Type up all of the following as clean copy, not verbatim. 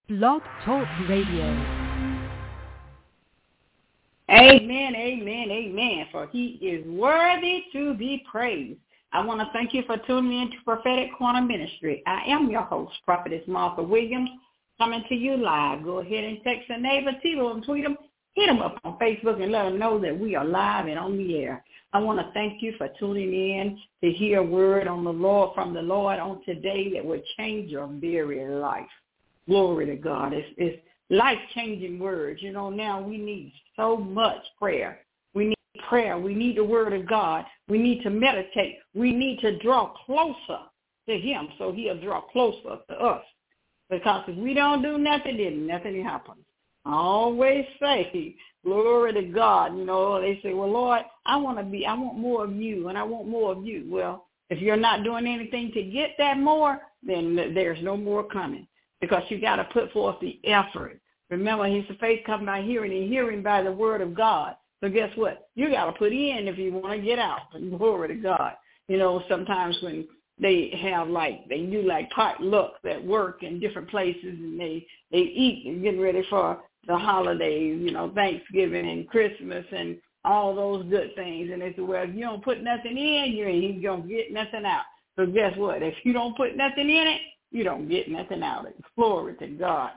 Blog Talk Radio. Amen, amen, amen, for he is worthy to be praised. I want to thank you for tuning in to Prophetic Corner Ministry. I am your host, Prophetess Martha Williams, coming to you live. Go ahead and text a neighbor, tell them, tweet them, hit them up on Facebook and let them know that we are live and on the air. I want to thank you for tuning in to hear a word on the Lord from the Lord on today that will change your very life. Glory to God. It's life-changing words. You know, now we need so much prayer. We need prayer. We need the word of God. We need to meditate. We need to draw closer to him so he'll draw closer to us. Because if we don't do nothing, then nothing happens. I always say, glory to God. You know, they say, well, Lord, I want more of you, and I want more of you. Well, if you're not doing anything to get that more, then there's no more coming. Because you got to put forth the effort. Remember, his faith comes by hearing, and hearing by the word of God. So guess what? You got to put in if you want to get out. Glory to God. You know, sometimes when they have they do potlucks at work in different places, and they eat and getting ready for the holidays, you know, Thanksgiving and Christmas and all those good things. And they say, well, if you don't put nothing in, you ain't going to get nothing out. So guess what? If you don't put nothing in it, you don't get nothing out of it. Glory to God.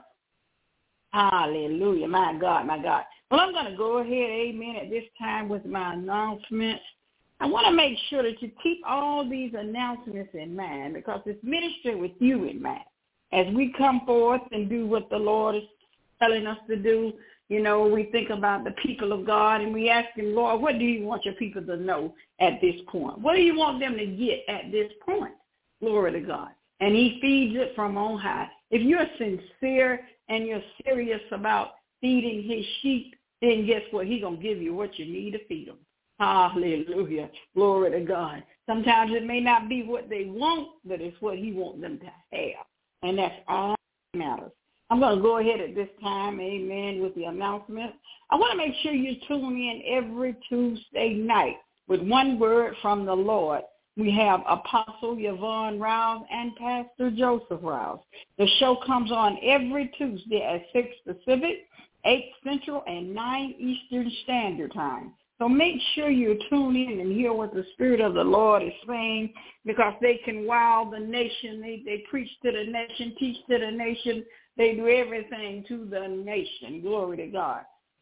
Hallelujah. My God, my God. Well, I'm going to go ahead, amen, at this time with my announcements. I want to make sure that you keep all these announcements in mind because it's ministry with you in mind. As we come forth and do what the Lord is telling us to do, you know, we think about the people of God and we ask him, Lord, what do you want your people to know at this point? What do you want them to get at this point? Glory to God. And he feeds it from on high. If you're sincere and you're serious about feeding his sheep, then guess what? He's going to give you what you need to feed them. Hallelujah. Glory to God. Sometimes it may not be what they want, but it's what he wants them to have. And that's all that matters. I'm going to go ahead at this time, amen, with the announcement. I want to make sure you tune in every Tuesday night with one word from the Lord. We have Apostle Yvonne Rouse and Pastor Joseph Rouse. The show comes on every Tuesday at 6 Pacific, 8 Central, and 9 Eastern Standard Time. So make sure you tune in and hear what the Spirit of the Lord is saying because they can wow the nation. They preach to the nation, teach to the nation. They do everything to the nation. Glory to God.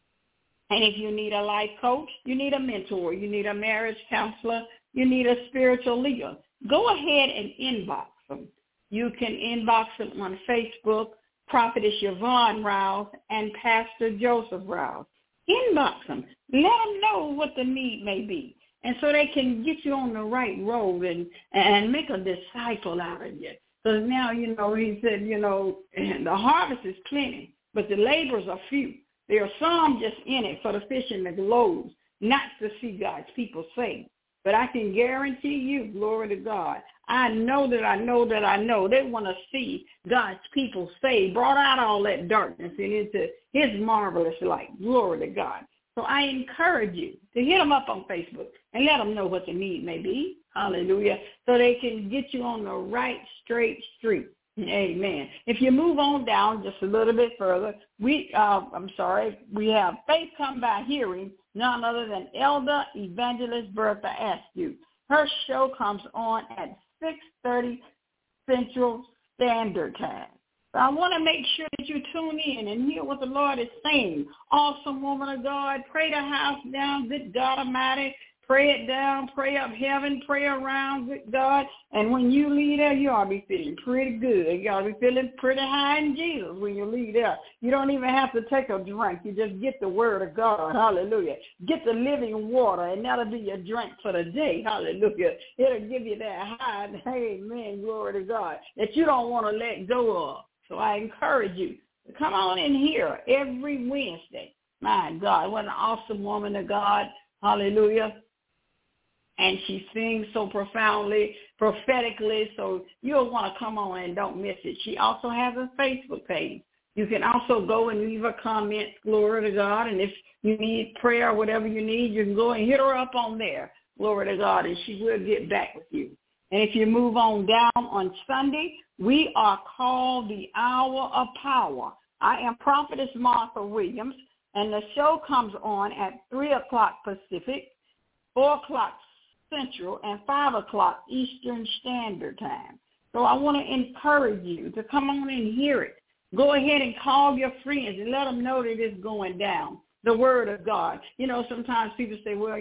And if you need a life coach, you need a mentor, you need a marriage counselor, you need a spiritual leader, go ahead and inbox them. You can inbox them on Facebook, Prophetess Yvonne Rouse and Pastor Joseph Rouse. Inbox them. Let them know what the need may be. And so they can get you on the right road and make a disciple out of you. Because now, you know, he said, you know, the harvest is plenty, but the laborers are few. There are some just in it for the fish and the loaves, not to see God's people saved. But I can guarantee you, glory to God, I know they want to see God's people saved, brought out all that darkness and into his marvelous light. Glory to God. So I encourage you to hit them up on Facebook and let them know what the need may be. Hallelujah. So they can get you on the right, straight street. Amen. If you move on down just a little bit further, we have Faith Come by Hearing, none other than Elder Evangelist Bertha Askew. Her show comes on at 6:30 Central Standard Time. So I want to make sure that you tune in and hear what the Lord is saying. Awesome woman of God, pray the house down, good God Almighty. Pray it down, pray up heaven, pray around with God. And when you leave there, you ought to be feeling pretty good. You ought to be feeling pretty high in Jesus when you leave there. You don't even have to take a drink. You just get the word of God. Hallelujah. Get the living water, and that'll be your drink for the day. Hallelujah. It'll give you that high, amen, glory to God, that you don't want to let go of. So I encourage you to come on in here every Wednesday. My God, what an awesome woman of God. Hallelujah. And she sings so profoundly, prophetically, so you'll want to come on and don't miss it. She also has a Facebook page. You can also go and leave her comments, glory to God, and if you need prayer or whatever you need, you can go and hit her up on there, glory to God, and she will get back with you. And if you move on down on Sunday, we are called the Hour of Power. I am Prophetess Martha Williams, and the show comes on at 3 o'clock Pacific, 4 o'clock Central, and 5 o'clock Eastern Standard Time. So I want to encourage you to come on and hear it. Go ahead and call your friends and let them know that it's going down, the Word of God. You know, sometimes people say, well,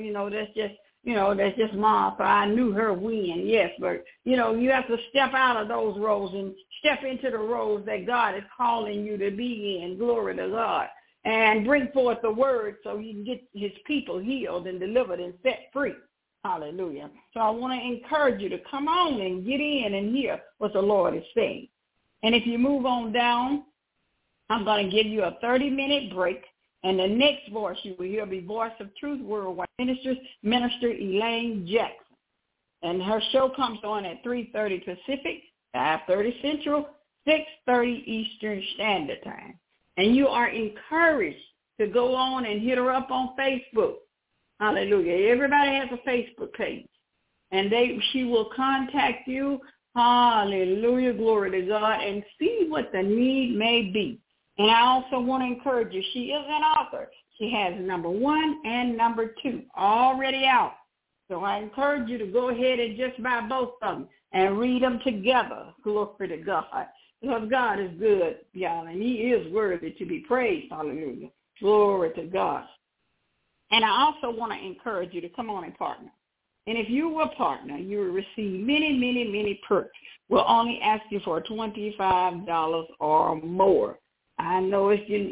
that's just Martha. I knew her when. Yes, but, you have to step out of those roles and step into the roles that God is calling you to be in. Glory to God. And bring forth the Word so you can get his people healed and delivered and set free. Hallelujah. So I want to encourage you to come on and get in and hear what the Lord is saying. And if you move on down, I'm going to give you a 30-minute break. And the next voice you will hear will be Voice of Truth Worldwide Ministers, Minister Elaine Jackson. And her show comes on at 3:30 Pacific, 5:30 Central, 6:30 Eastern Standard Time. And you are encouraged to go on and hit her up on Facebook. Hallelujah. Everybody has a Facebook page. And she will contact you. Hallelujah. Glory to God. And see what the need may be. And I also want to encourage you. She is an author. She has number 1 and number 2 already out. So I encourage you to go ahead and just buy both of them and read them together. Glory to God. Because God is good, y'all, and he is worthy to be praised. Hallelujah. Glory to God. And I also want to encourage you to come on and partner. And if you will partner, you will receive many, many, many perks. We'll only ask you for $25 or more. I know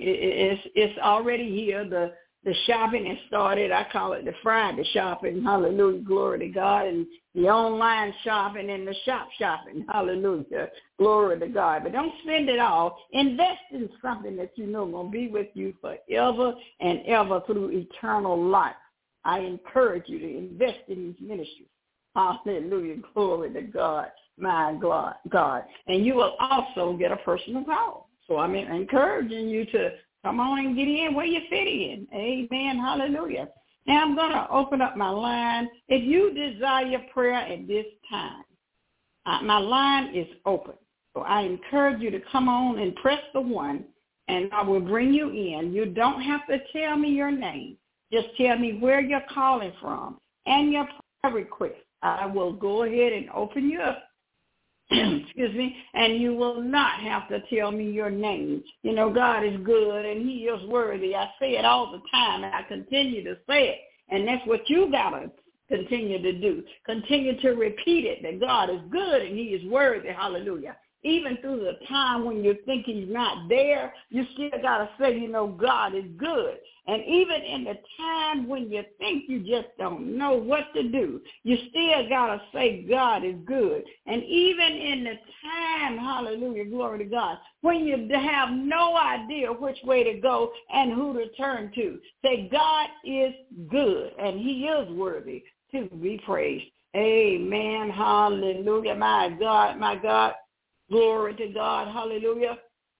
it's already here. The shopping has started. I call it the Friday shopping. Hallelujah. Glory to God. And the online shopping and the shop shopping. Hallelujah. Glory to God. But don't spend it all. Invest in something that you know will be with you forever and ever through eternal life. I encourage you to invest in these ministries. Hallelujah. Glory to God. My God. And you will also get a personal call. So I'm encouraging you to come on and get in where you fit in. Amen. Hallelujah. Now I'm going to open up my line. If you desire prayer at this time, my line is open. So I encourage you to come on and press the 1, and I will bring you in. You don't have to tell me your name. Just tell me where you're calling from and your prayer request. I will go ahead and open you up. Excuse me, and you will not have to tell me your name. You know, God is good and he is worthy. I say it all the time, and I continue to say it, and that's what you got to continue to do. Continue to repeat it, that God is good and he is worthy. Hallelujah. Even through the time when you think he's not there, you still got to say, God is good. And even in the time when you think you just don't know what to do, you still got to say God is good. And even in the time, hallelujah, glory to God, when you have no idea which way to go and who to turn to, say God is good and he is worthy to be praised. Amen. Hallelujah. My God. Glory to God. Hallelujah.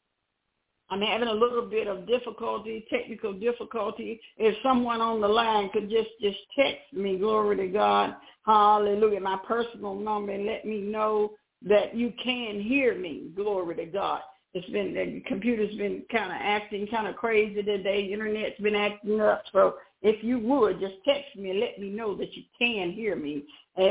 I'm having a little bit of technical difficulty. If someone on the line could just text me, glory to God. Hallelujah. My personal number, and let me know that you can hear me. Glory to God. The computer's been kind of acting kind of crazy today. The internet's been acting up. So if you would, just text me and let me know that you can hear me.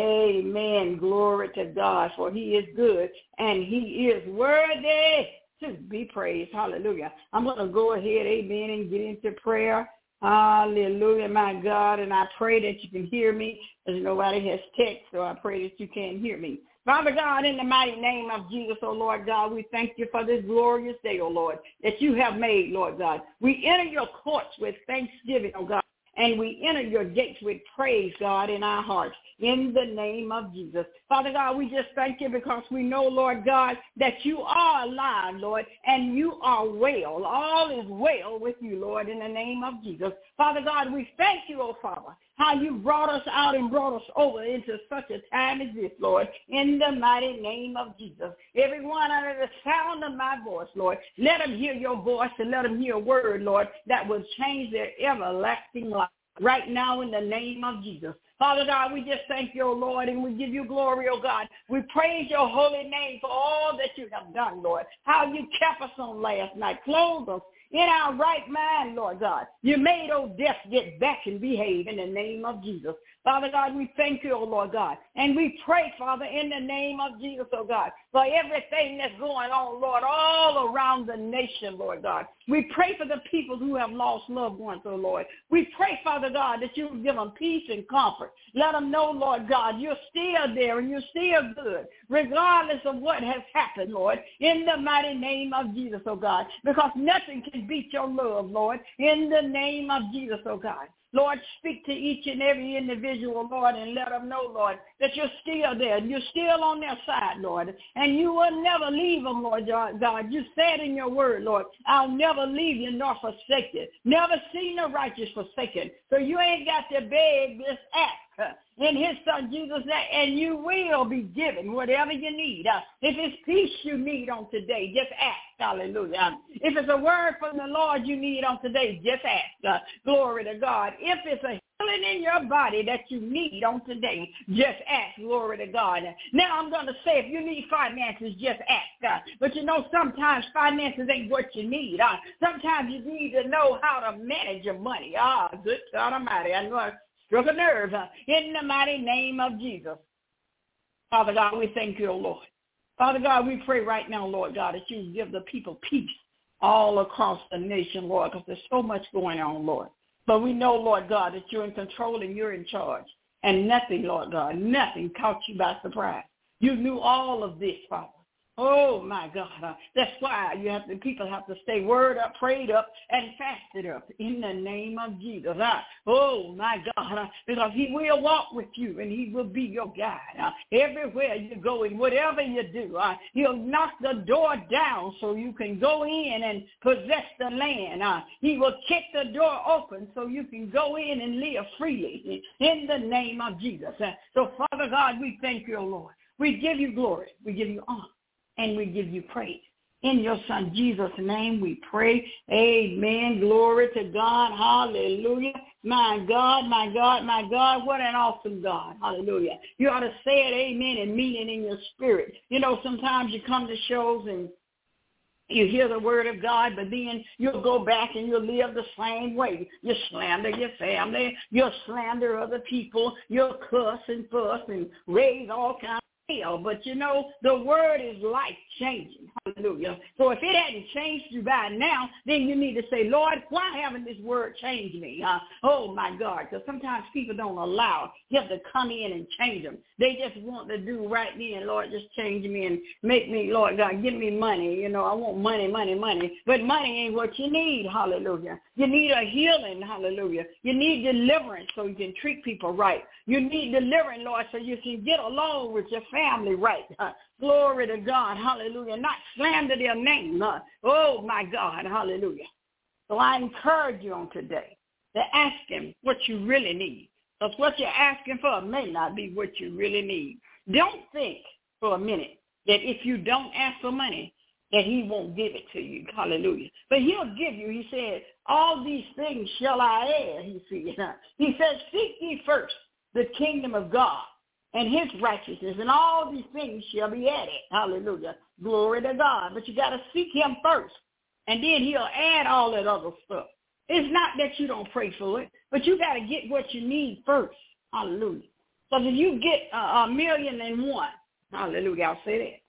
Amen. Glory to God, for he is good and he is worthy to be praised. Hallelujah. I'm going to go ahead, amen, and get into prayer. Hallelujah, my God. And I pray that you can hear me, as nobody has text, so I pray that you can hear me. Father God, in the mighty name of Jesus, oh Lord God, we thank you for this glorious day, oh Lord, that you have made, Lord God. We enter your courts with thanksgiving, oh God, and we enter your gates with praise, God, in our hearts, in the name of Jesus. Father God, we just thank you because we know, Lord God, that you are alive, Lord, and you are well. All is well with you, Lord, in the name of Jesus. Father God, we thank you, oh Father, how you brought us out and brought us over into such a time as this, Lord, in the mighty name of Jesus. Everyone under the sound of my voice, Lord, let them hear your voice and let them hear a word, Lord, that will change their everlasting life. Right now, in the name of Jesus, Father God, we just thank you, O Lord, and we give you glory, O God. We praise your holy name for all that you have done, Lord. How you kept us on last night, clothed us in our right mind, Lord God. You made old death get back and behave in the name of Jesus. Father God, we thank you, O Lord God. And we pray, Father, in the name of Jesus, O God, for everything that's going on, Lord, all around the nation, Lord God. We pray for the people who have lost loved ones, O Lord. We pray, Father God, that you will give them peace and comfort. Let them know, Lord God, you're still there and you're still good, regardless of what has happened, Lord, in the mighty name of Jesus, O God, because nothing can beat your love, Lord, in the name of Jesus, O God. Lord, speak to each and every individual, Lord, and let them know, Lord, that you're still there. You're still on their side, Lord, and you will never leave them, Lord God. You said in your word, Lord, I'll never leave you nor forsake you. Never seen the righteous forsaken. So you ain't got to beg, just ask in his son Jesus' name, and you will be given whatever you need. If it's peace you need on today, just ask. Hallelujah. If it's a word from the Lord you need on today, just ask. Glory to God. If it's a healing in your body that you need on today, just ask. Glory to God. Now I'm going to say, if you need finances, just ask. But you know, sometimes finances ain't what you need. Sometimes you need to know how to manage your money. Good God Almighty. I know I struck a nerve in the mighty name of Jesus. Father God, we thank you, O Lord. Father God, we pray right now, Lord God, that you give the people peace all across the nation, Lord, because there's so much going on, Lord. But we know, Lord God, that you're in control and you're in charge. And nothing, Lord God, nothing caught you by surprise. You knew all of this, Father. Oh, my God. That's why people have to stay word up, prayed up, and fasted up in the name of Jesus. Oh, my God. Because he will walk with you and he will be your guide. Everywhere you go and whatever you do, he'll knock the door down so you can go in and possess the land. He will kick the door open so you can go in and live freely in the name of Jesus. So, Father God, we thank you, Lord. We give you glory. We give you honor. And we give you praise. In your son Jesus' name we pray. Amen. Glory to God. Hallelujah. My God, my God, my God. What an awesome God. Hallelujah. You ought to say it, amen, and mean it in your spirit. You know, sometimes you come to shows and you hear the word of God, but then you'll go back and you'll live the same way. You slander your family. You'll slander other people. You'll cuss and fuss and raise all kinds. But you know, the word is life-changing. Hallelujah. So if it hadn't changed you by now, then you need to say, Lord, why haven't this word changed me? Oh, my God, because sometimes people don't allow him to come in and change them. They just want to do right then, Lord, just change me and make me, Lord God, give me money. You know, I want money, money, money. But money ain't what you need. Hallelujah. You need a healing. Hallelujah. You need deliverance so you can treat people right. You need deliverance, Lord, so you can get along with your family right. Glory to God. Hallelujah. Not slander their name. Oh, my God. Hallelujah. So I encourage you on today to ask him what you really need. Because what you're asking for may not be what you really need. Don't think for a minute that if you don't ask for money, that he won't give it to you. Hallelujah. But he'll give you. He said, all these things shall I add, he said. He said, seek ye first the kingdom of God and his righteousness, and all these things shall be added. Hallelujah. Glory to God. But you got to seek him first, and then he'll add all that other stuff. It's not that you don't pray for it, but you got to get what you need first. Hallelujah. Because if you get 1,000,001, hallelujah, I'll say that.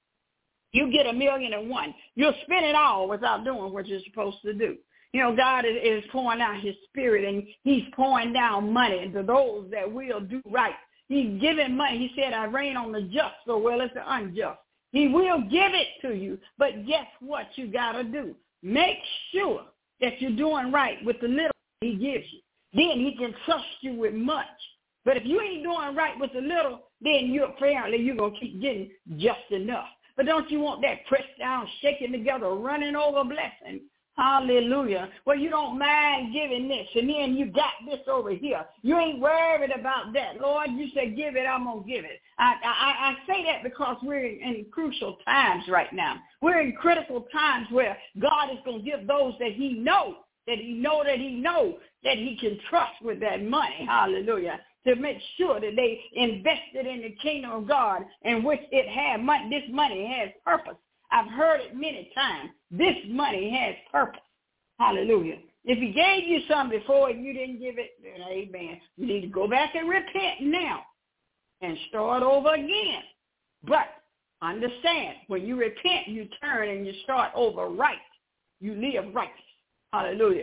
You get 1,000,001, you'll spend it all without doing what you're supposed to do. You know, God is pouring out his spirit, and he's pouring down money to those that will do right. He's giving money. He said, I rain on the just so well as the unjust. He will give it to you, but guess what you got to do? Make sure that you're doing right with the little he gives you. Then he can trust you with much. But if you ain't doing right with the little, then you're going to keep getting just enough. But don't you want that pressed down, shaking together, running over blessing? Hallelujah. Well, you don't mind giving this, and then you got this over here. You ain't worried about that. Lord, you said give it, I'm going to give it. I say that because we're in crucial times right now. We're in critical times where God is going to give those that he knows that he know that he can trust with that money, hallelujah, to make sure that they invested in the kingdom of God in which it had money. This money has purpose. I've heard it many times. This money has purpose. Hallelujah. If he gave you something before and you didn't give it, then amen. You need to go back and repent now and start over again. But understand, when you repent, you turn and you start over right. You live righteous. Hallelujah.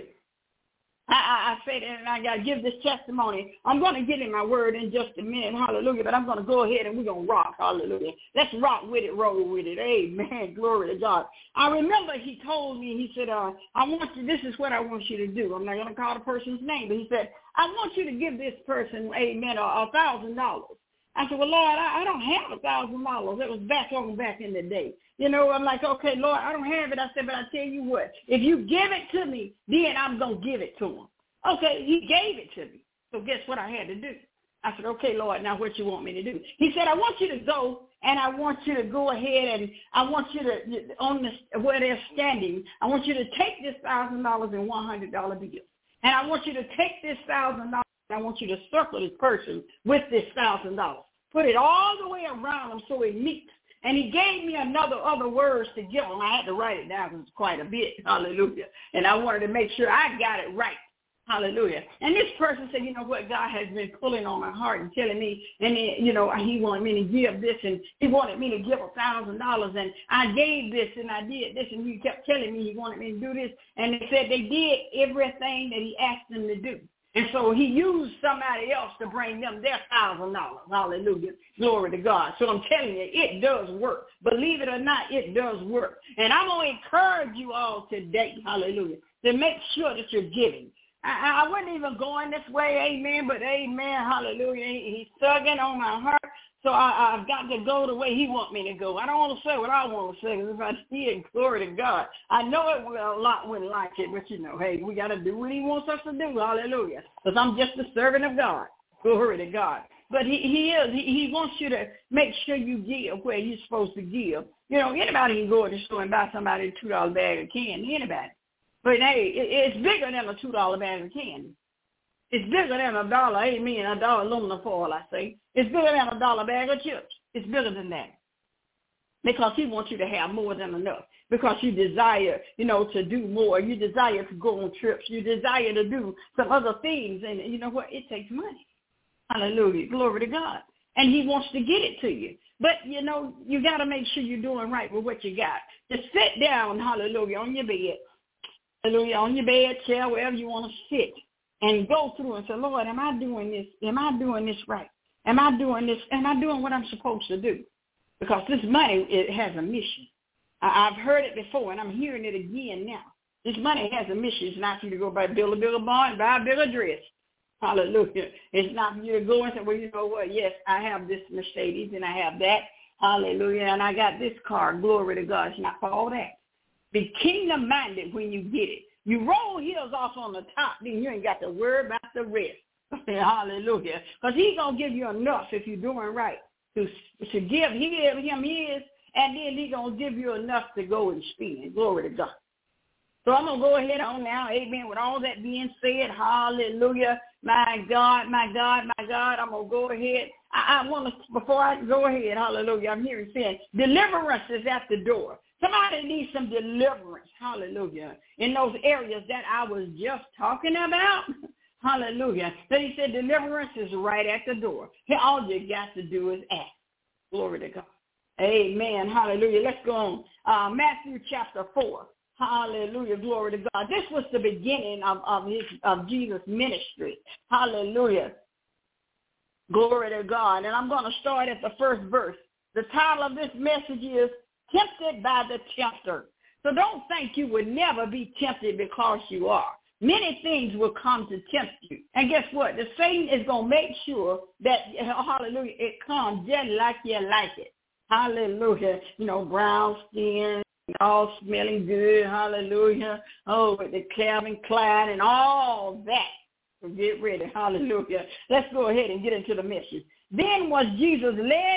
I say that, and I got to give this testimony. I'm going to get in my word in just a minute, hallelujah, but I'm going to go ahead and we're going to rock, hallelujah. Let's rock with it, roll with it, amen, glory to God. I remember he told me, he said, this is what I want you to do. I'm not going to call the person's name, but he said, I want you to give this person, amen, $1,000. I said, well, Lord, I don't have $1,000. It was back in the day. You know, I'm like, okay, Lord, I don't have it. I said, but I tell you what, if you give it to me, then I'm going to give it to him. Okay, he gave it to me. So guess what I had to do? I said, okay, Lord, now what you want me to do? He said, I want you to go, and I want you to go ahead, and I want you to, where they're standing, I want you to take this $1,000 in $100 bills. And I want you to take this $1,000, I want you to circle this person with this $1,000. Put it all the way around them so it meets. And he gave me other words to give them. I had to write it down because it's quite a bit. Hallelujah. And I wanted to make sure I got it right. Hallelujah. And this person said, you know what, God has been pulling on my heart and telling me, and you know, he wanted me to give this, and he wanted me to give $1,000, and I gave this, and I did this, and he kept telling me he wanted me to do this. And they said they did everything that he asked them to do. And so he used somebody else to bring them their $1,000. Hallelujah. Glory to God. So I'm telling you, it does work. Believe it or not, it does work. And I'm going to encourage you all today, hallelujah, to make sure that you're giving. I wasn't even going this way, amen, but amen, hallelujah. He's tugging on my heart. So I've got to go the way he wants me to go. I don't want to say what I want to say, because if I did, glory to God. I know a lot wouldn't like it, but you know, hey, we got to do what he wants us to do, hallelujah, because I'm just a servant of God, glory to God. But he wants you to make sure you give where you're supposed to give. You know, anybody can go to the store and buy somebody a $2 bag of candy, anybody. But, hey, it's bigger than a $2 bag of candy. It's bigger than $1, amen, $1 aluminum foil, I say. It's bigger than $1 bag of chips. It's bigger than that. Because he wants you to have more than enough. Because you desire, you know, to do more. You desire to go on trips. You desire to do some other things. And you know what? It takes money. Hallelujah. Glory to God. And he wants to get it to you. But, you know, you got to make sure you're doing right with what you got. Just sit down, hallelujah, on your bed. Hallelujah, on your bed, chair, wherever you want to sit. And go through and say, Lord, am I doing this? Am I doing this right? Am I doing this? Am I doing what I'm supposed to do? Because this money, it has a mission. I've heard it before, and I'm hearing it again now. This money has a mission. It's not for you to go build a bigger barn and buy a bigger dress. Hallelujah. It's not for you to go and say, well, you know what? Yes, I have this Mercedes, and I have that. Hallelujah. And I got this car. Glory to God. It's not for all that. Be kingdom-minded when you get it. You roll heels off on the top, then you ain't got to worry about the rest. Hallelujah. Because he's going to give you enough if you're doing right to give him his, and then he's going to give you enough to go and spend. Glory to God. So I'm going to go ahead on now, amen, with all that being said, hallelujah, my God, my God, my God, I'm going to go ahead. I want to, before I go ahead, hallelujah, I'm hearing saying, deliverance is at the door. Somebody needs some deliverance, hallelujah, in those areas that I was just talking about. Hallelujah. So he said deliverance is right at the door. All you got to do is ask. Glory to God. Amen. Hallelujah. Let's go on. Matthew chapter 4. Hallelujah. Glory to God. This was the beginning of Jesus' ministry. Hallelujah. Glory to God. And I'm going to start at the first verse. The title of this message is Tempted by the Tempter. So don't think you would never be tempted because you are. Many things will come to tempt you. And guess what? The Satan is going to make sure that, hallelujah, it comes just like you like it. Hallelujah. You know, brown skin, all smelling good. Hallelujah. Oh, with the Calvin Klein and all that. So get ready. Hallelujah. Let's go ahead and get into the message. Then was Jesus led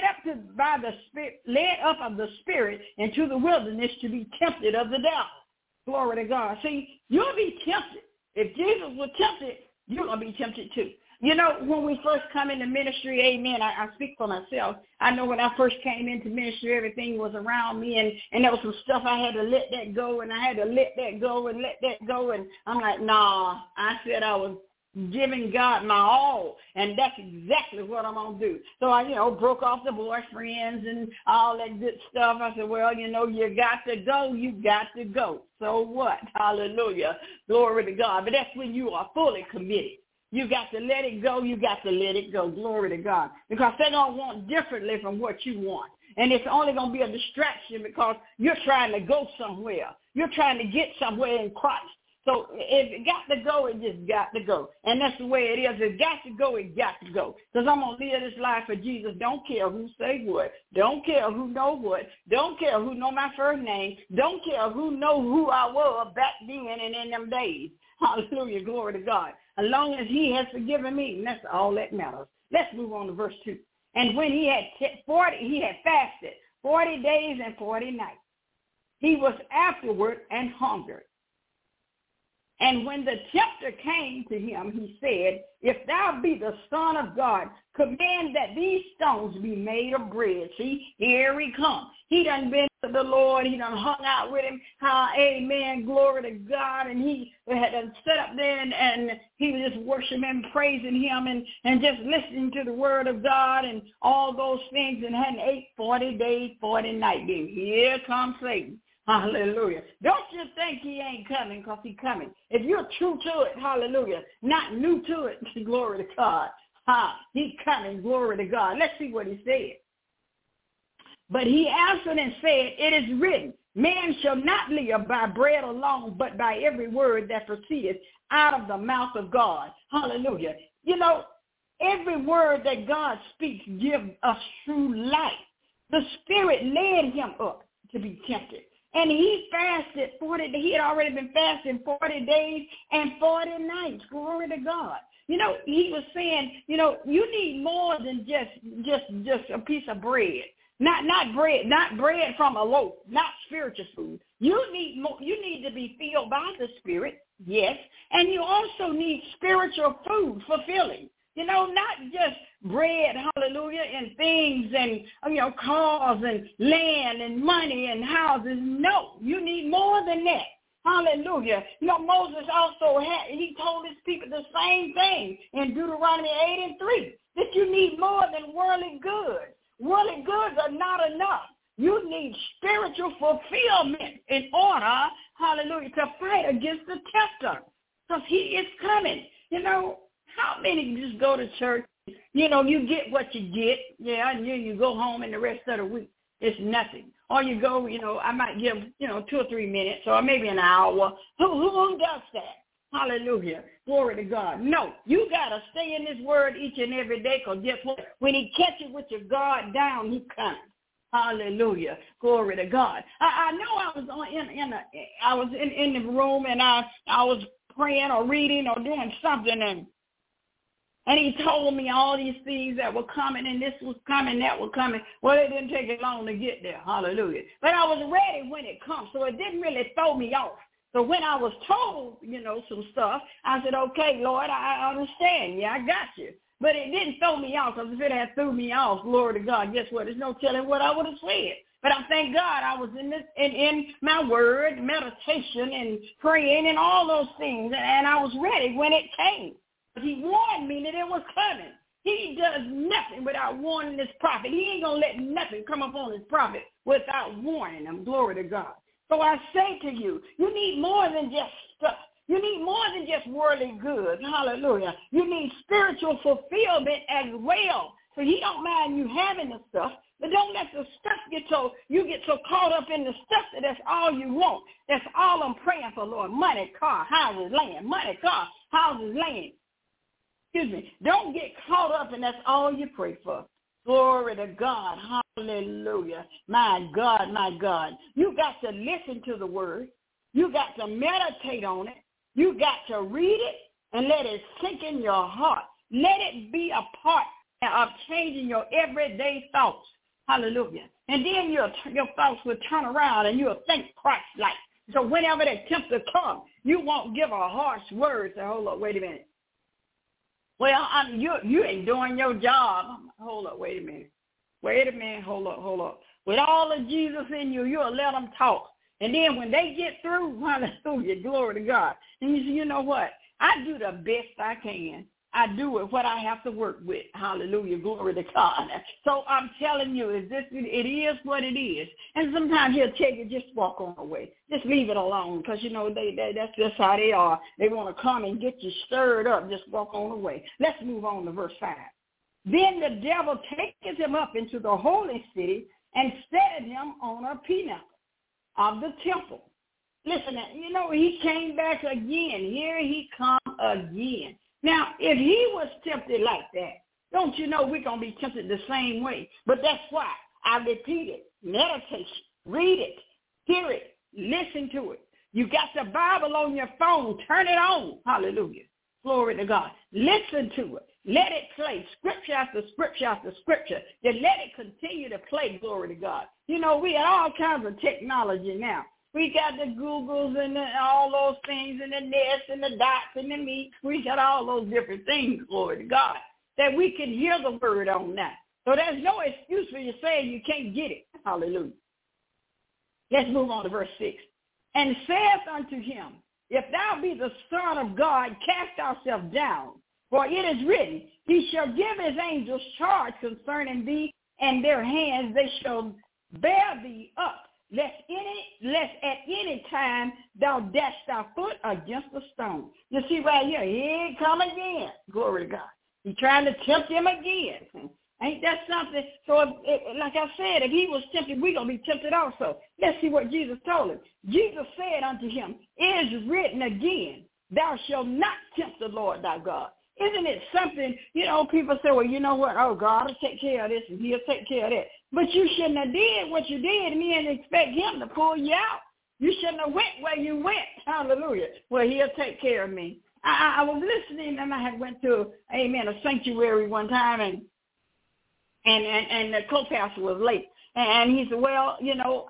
up of the Spirit into the wilderness to be tempted of the devil. Glory to God. See, you'll be tempted. If Jesus was tempted, you're going to be tempted too. You know, when we first come into ministry, amen, I speak for myself. I know when I first came into ministry, everything was around me, and there was some stuff I had to let that go, and I had to let that go and let that go. And I'm like, nah, I said I was giving God my all, and that's exactly what I'm going to do. So I, broke off the boyfriends and all that good stuff. I said, well, you got to go. You got to go. So what? Hallelujah. Glory to God. But that's when you are fully committed. You got to let it go. You got to let it go. Glory to God. Because they're going to want differently from what you want. And it's only going to be a distraction because you're trying to go somewhere. You're trying to get somewhere in Christ. So if it got to go, it just got to go. And that's the way it is. It got to go, it got to go. Because I'm going to live this life for Jesus. Don't care who say what. Don't care who know what. Don't care who know my first name. Don't care who know who I was back then and in them days. Hallelujah, glory to God. As long as he has forgiven me, and that's all that matters. Let's move on to verse 2. And when he had fasted 40 days and 40 nights, he was afterward and hungered. And when the tempter came to him, he said, if thou be the Son of God, command that these stones be made of bread. See, here he comes. He done been to the Lord. He done hung out with him. Amen, glory to God. And he had set up there and he was just worshiping and praising him and just listening to the word of God and all those things, and hadn't ate 40 days, 40 nights. Then here comes Satan. Hallelujah. Don't you think he ain't coming, because he's coming. If you're true to it, hallelujah, not new to it, glory to God. He's coming, glory to God. Let's see what he said. But he answered and said, it is written, man shall not live by bread alone, but by every word that proceedeth out of the mouth of God. Hallelujah. Every word that God speaks gives us true life. The Spirit led him up to be tempted. And he fasted 40 days. He had already been fasting 40 days and 40 nights. Glory to God. He was saying, you need more than just a piece of bread. Not bread from a loaf, not spiritual food. You need more. You need to be filled by the Spirit, yes. And you also need spiritual food, fulfilling. Not just bread, hallelujah, and things and, cars and land and money and houses. No, you need more than that. Hallelujah. Moses also he told his people the same thing in Deuteronomy 8:3, that you need more than worldly goods. Worldly goods are not enough. You need spiritual fulfillment in order, hallelujah, to fight against the tempter, because he is coming. How many just go to church? You get what you get, and you go home and the rest of the week it's nothing. Or you go, I might give, 2 or 3 minutes or maybe an hour. Who does that? Hallelujah. Glory to God. No, you got to stay in this word each and every day, because guess what? When he catches with your guard down, he comes. Hallelujah. Glory to God. I know I was in the room and I was praying or reading or doing something, and he told me all these things that were coming, and this was coming, that was coming. Well, it didn't take it long to get there. Hallelujah. But I was ready when it comes, so it didn't really throw me off. So when I was told, some stuff, I said, okay, Lord, I understand. Yeah, I got you. But it didn't throw me off, because if it had threw me off, glory to God, guess what? There's no telling what I would have said. But I thank God I was in my word, meditation, and praying, and all those things, and I was ready when it came. He warned me that it was coming. He does nothing without warning his prophet. He ain't going to let nothing come upon his prophet without warning him. Glory to God. So I say to you, you need more than just stuff. You need more than just worldly goods. Hallelujah. You need spiritual fulfillment as well. So he don't mind you having the stuff, but don't let the stuff get so caught up in the stuff that that's all you want. That's all I'm praying for, Lord. Money, car, houses, land. Money, car, houses, land. Excuse me. Don't get caught up, and that's all you pray for. Glory to God. Hallelujah. My God, my God. You got to listen to the word. You got to meditate on it. You got to read it and let it sink in your heart. Let it be a part of changing your everyday thoughts. Hallelujah. And then your thoughts will turn around and you'll think Christ-like. So whenever that tempter comes, you won't give a harsh word. Say, hold up, wait a minute. Well, you ain't doing your job. Hold up, wait a minute. Wait a minute, hold up. With all of Jesus in you, you'll let them talk. And then when they get through, hallelujah, glory to God. And you say, you know what? I do the best I can. I do what I have to work with. Hallelujah, glory to God. So I'm telling you, it is what it is. And sometimes he'll tell you, just walk on away. Just leave it alone because, you know, that's just how they are. They want to come and get you stirred up. Just walk on away. Let's move on to verse 5. Then the devil taketh him up into the holy city and set him on a pinnacle of the temple. Listen, you know, he came back again. Here he come again. Now, if he was tempted like that, don't you know we're going to be tempted the same way? But that's why I repeat it. Meditation. Read it. Hear it. Listen to it. You got the Bible on your phone. Turn it on. Hallelujah. Glory to God. Listen to it. Let it play. Scripture after scripture after scripture. Then let it continue to play. Glory to God. You know, we have all kinds of technology now. We got the Googles and all those things and the Nest and the Dots and the Meets. We got all those different things, glory to God, that we can hear the word on now. So there's no excuse for you saying you can't get it. Hallelujah. Let's move on to verse 6. And saith unto him, if thou be the Son of God, cast thyself down. For it is written, he shall give his angels charge concerning thee, and their hands they shall bear thee up, lest at any time thou dash thy foot against a stone. You see right here, here he come again. Glory to God. He's trying to tempt him again. Ain't that something? So, like I said, if he was tempted, we're going to be tempted also. Let's see what Jesus told him. Jesus said unto him, it is written again, thou shalt not tempt the Lord thy God. Isn't it something, you know, people say, well, you know what, oh, God will take care of this and he'll take care of that. But you shouldn't have did what you did and then expect him to pull you out. You shouldn't have went where you went. Hallelujah. Well, he'll take care of me. I was listening and I had went to, amen, a sanctuary one time and the co-pastor was late. And he said, well, you know,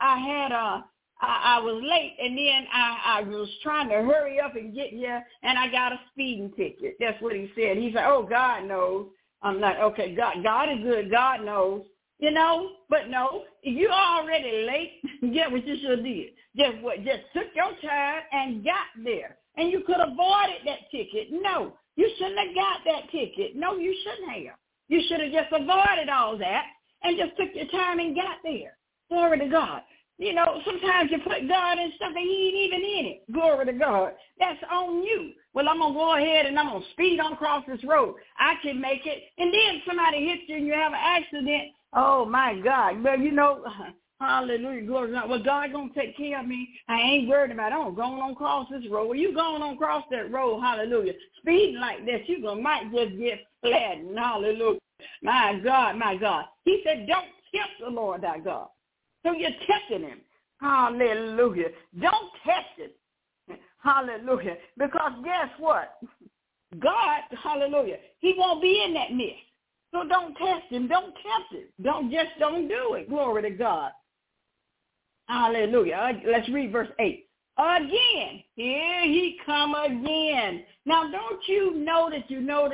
I was late, and then I was trying to hurry up and get here, and I got a speeding ticket. That's what he said. He said, oh, God knows. I'm like, okay, God is good. God knows. You know, but no, if you're already late, get what you should have did. Just took your time and got there. And you could have avoided that ticket. No, you shouldn't have got that ticket. No, you shouldn't have. You should have just avoided all that and just took your time and got there. Glory to God. You know, sometimes you put God in stuff that he ain't even in it. Glory to God. That's on you. Well, I'm going to go ahead and I'm going to speed on across this road. I can make it. And then somebody hits you and you have an accident. Oh, my God. Well, you know, hallelujah, glory to God. Well, God going to take care of me. I ain't worried about it. I'm going on across this road. Well, you going on across that road, hallelujah. Speeding like this, you might just get flattened, hallelujah. My God, my God. He said, don't tempt the Lord thy God. So you're testing him. Hallelujah. Don't test it. Hallelujah. Because guess what? God, hallelujah, he won't be in that mess. So don't test him. Don't tempt him. Don't do it. Glory to God. Hallelujah. Let's read verse 8. Again, here he come again. Now, don't you know that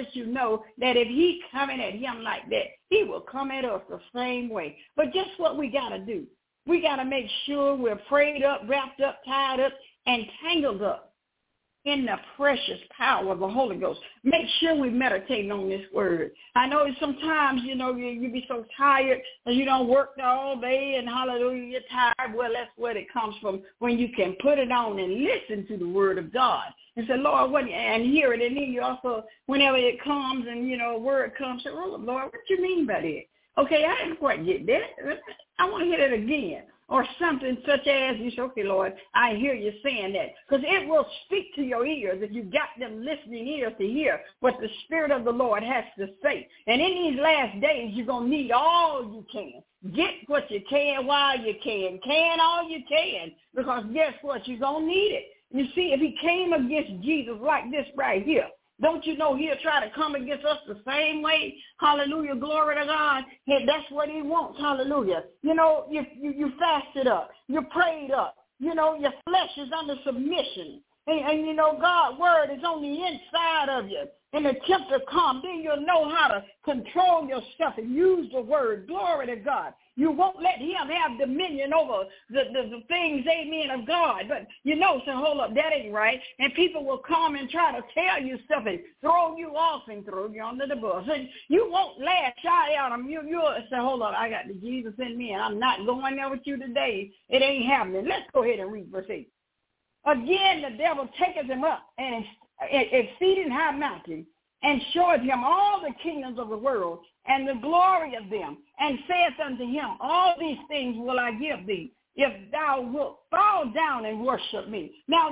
if he coming at him like that, he will come at us the same way. But guess what we got to do? We got to make sure we're prayed up, wrapped up, tied up, and tangled up in the precious power of the Holy Ghost. Make sure we meditate on this word. I know sometimes, you know, you be so tired and you don't work all day and hallelujah, you're tired. Well, that's where it comes from, when you can put it on and listen to the word of God and say, Lord, what, and hear it. And then you also, whenever it comes and, you know, a word comes, say, oh, Lord, what you mean by that? Okay, I didn't quite get that. I want to hear it again. Or something such as, you say, okay, Lord, I hear you saying that. Because it will speak to your ears if you got them listening ears to hear what the Spirit of the Lord has to say. And in these last days, you're going to need all you can. Get what you can while you can. Can all you can. Because guess what? You're going to need it. You see, if he came against Jesus like this right here, don't you know he'll try to come against us the same way? Hallelujah, glory to God. That's what he wants, hallelujah. You know, you fasted up, you prayed up, your flesh is under submission. And God's word is on the inside of you. And the tempter come, then you'll know how to control yourself and use the word. Glory to God. You won't let him have dominion over the things, amen, of God. But say, hold up, that ain't right. And people will come and try to tell you stuff and throw you off and throw you under the bus. And you won't laugh, shout at them. You'll say, hold up, I got the Jesus in me, and I'm not going there with you today. It ain't happening. Let's go ahead and read verse 8. Again, the devil taketh him up and exceeding high mountain, and showeth him all the kingdoms of the world and the glory of them, and saith unto him, all these things will I give thee, if thou wilt fall down and worship me. Now,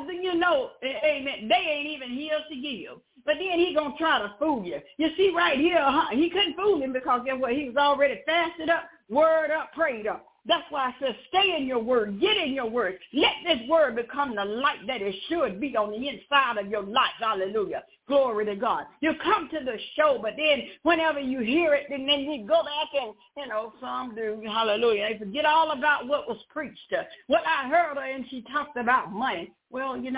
amen, they ain't even his to give. But then he going to try to fool you. You see right here, he couldn't fool him because guess what? He was already fasted up, word up, prayed up. That's why I said stay in your word. Get in your word. Let this word become the light that it should be on the inside of your life. Hallelujah. Glory to God. You come to the show, but then whenever you hear it, then you go back and, some do, hallelujah, they forget all about what was preached. What I heard her, and she talked about money. Well, you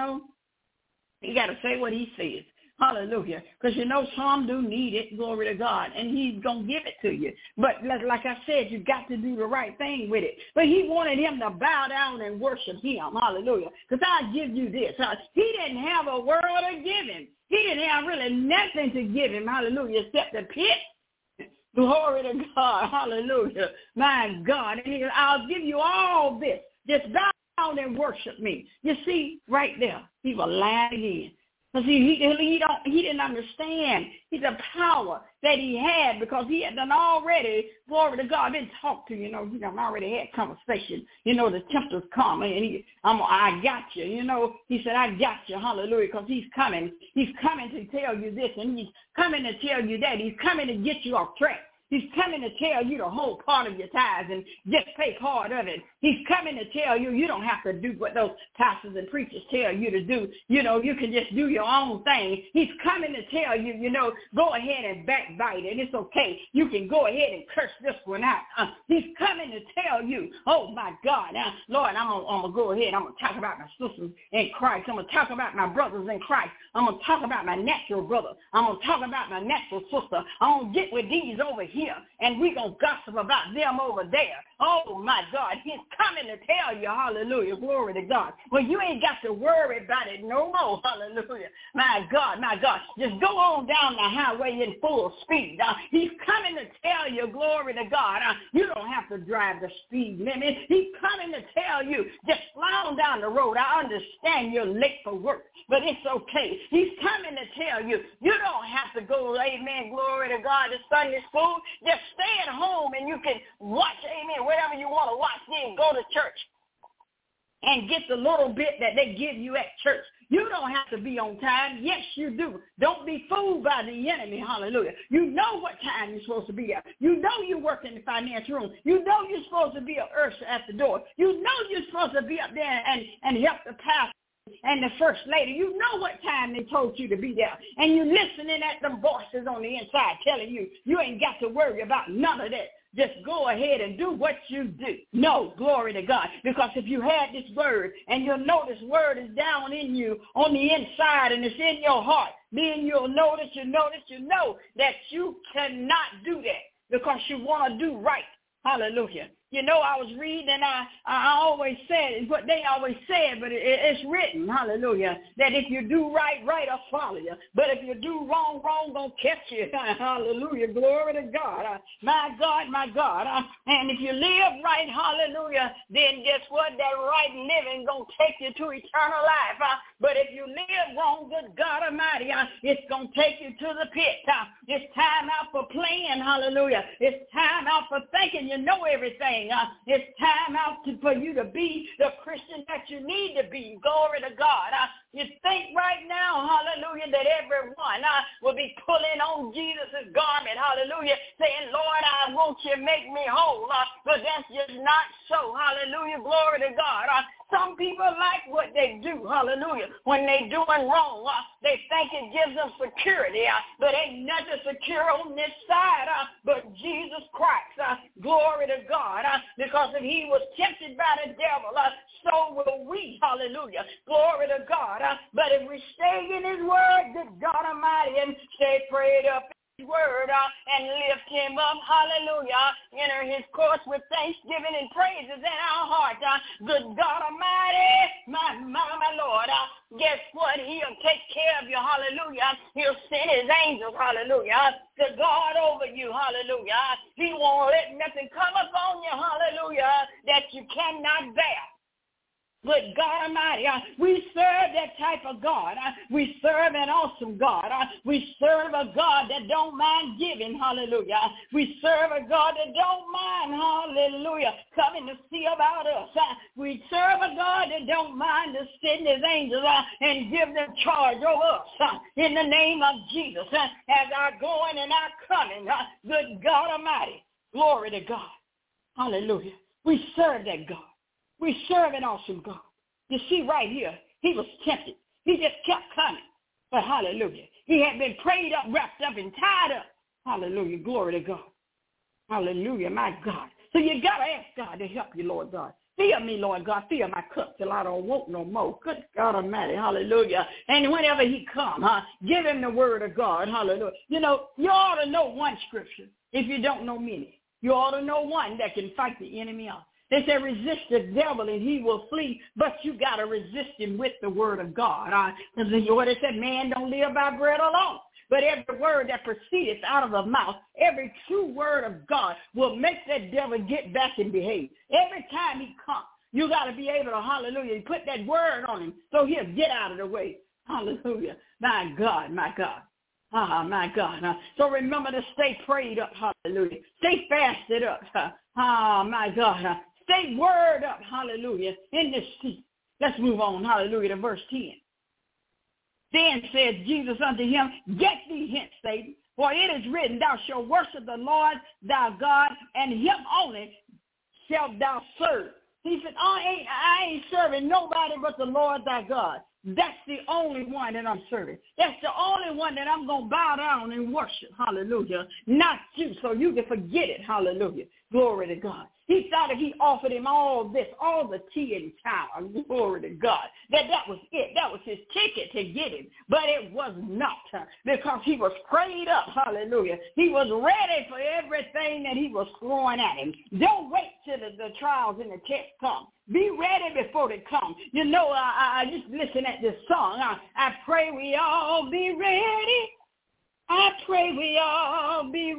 got to say what he says. Hallelujah. Because some do need it, glory to God, and he's going to give it to you. But like I said, you got to do the right thing with it. But he wanted him to bow down and worship him. Hallelujah. Because I give you this. He didn't have a world to give him. He didn't have really nothing to give him. Hallelujah. Except the pit. Glory to God. Hallelujah. My God. And I'll give you all this. Just bow down and worship me. You see, right there, he was lying again. Because he didn't understand the power that he had because he had done already, glory to God, been talked to, already had conversation. The tempter's come and I got you. He said, I got you, hallelujah, because he's coming. He's coming to tell you this and he's coming to tell you that. He's coming to get you off track. He's coming to tell you to hold part of your tithes and just pay part of it. He's coming to tell you you don't have to do what those pastors and preachers tell you to do. You can just do your own thing. He's coming to tell you, go ahead and backbite it. It's okay. You can go ahead and curse this one out. He's coming to tell you, oh, my God, Lord, I'm going to go ahead. I'm going to talk about my sisters in Christ. I'm going to talk about my brothers in Christ. I'm going to talk about my natural brother. I'm going to talk about my natural sister. I'm going to get with these over here, and we're going to gossip about them over there. Oh, my God, he's coming to tell you, hallelujah, glory to God. Well, you ain't got to worry about it no more, hallelujah. My God, just go on down the highway in full speed. He's coming to tell you, glory to God, you don't have to drive the speed limit. He's coming to tell you, just fly on down the road. I understand you're late for work, but it's okay. He's coming to tell you, you don't have to go, amen, glory to God, to Sunday school. Just stay at home and you can watch, amen, whatever you want to watch, then go to church and get the little bit that they give you at church. You don't have to be on time. Yes, you do. Don't be fooled by the enemy. Hallelujah. You know what time you're supposed to be there. You know you work in the finance room. You know you're supposed to be an usher at the door. You know you're supposed to be up there and help the pastor and the first lady. You know what time they told you to be there. And you're listening at the voices on the inside telling you, you ain't got to worry about none of that. Just go ahead and do what you do. No, glory to God. Because if you had this word, and you'll know this word is down in you on the inside and it's in your heart, then you'll notice, you know that you cannot do that because you want to do right. Hallelujah. I was reading and I always said what they always said, but it's written, hallelujah, that if you do right, right will follow you. But if you do wrong, wrong gonna catch you. Hallelujah. Glory to God. My God, my God. And if you live right, hallelujah, then guess what? That right living gonna take you to eternal life. But if you live wrong, good God Almighty, it's gonna take you to the pit. It's time out for playing, hallelujah. It's time out for thinking you know everything. It's time out for you to be the Christian that you need to be. Glory to God. You think right now, hallelujah, that everyone will be pulling on Jesus' garment, hallelujah, saying, Lord, I won't you make me whole? But that's just not so. Hallelujah. Glory to God. Some people like what they do. Hallelujah. When they doing wrong, they think it gives them security. But ain't nothing secure on this side but Jesus Christ. Glory to God. Because if he was tempted by the devil, so will we. Hallelujah. Glory to God. But if we stay in his word, good God Almighty, and stay prayed up his word and lift him up, hallelujah, enter his courts with thanksgiving and praises in our heart. Good God Almighty, my Lord, guess what? He'll take care of you, hallelujah. He'll send his angels, hallelujah, to guard over you, hallelujah. He won't let nothing come upon you, hallelujah, that you cannot bear. Good God Almighty, we serve that type of God. We serve an awesome God. We serve a God that don't mind giving, hallelujah. We serve a God that don't mind, hallelujah, coming to see about us. We serve a God that don't mind to send his angels and give them charge over us in the name of Jesus as our going and our coming. Good God Almighty, glory to God. Hallelujah. We serve that God. We serve an awesome God. You see right here, he was tempted. He just kept coming. But hallelujah, he had been prayed up, wrapped up, and tied up. Hallelujah, glory to God. Hallelujah, my God. So you got to ask God to help you, Lord God. Fill me, Lord God. Fill my cup till I don't want no more. Good God Almighty, hallelujah. And whenever he come, give him the word of God, hallelujah. You know, you ought to know one scripture if you don't know many. You ought to know one that can fight the enemy off. They say resist the devil and he will flee, but you got to resist him with the word of God. Because the word said, man don't live by bread alone, but every word that proceedeth out of the mouth, every true word of God will make that devil get back and behave. Every time he comes, you got to be able to, hallelujah, put that word on him so he'll get out of the way. Hallelujah. My God, my God. My God. So remember to stay prayed up. Hallelujah. Stay fasted up. My God. Stay word up, hallelujah, in this seat. Let's move on, hallelujah, to verse 10. Then said Jesus unto him, get thee hence, Satan, for it is written, thou shalt worship the Lord thy God, and him only shalt thou serve. He said, I ain't serving nobody but the Lord thy God. That's the only one that I'm serving. That's the only one that I'm going to bow down and worship, hallelujah, not you, so you can forget it, hallelujah. Glory to God. He thought if he offered him all this, all the tea and tower, glory to God, that was it. That was his ticket to get him. But it was not, because he was prayed up, hallelujah. He was ready for everything that he was throwing at him. Don't wait till the trials and the tests come. Be ready before they come. You know, I just listen at this song. I pray we all be ready. I pray we all be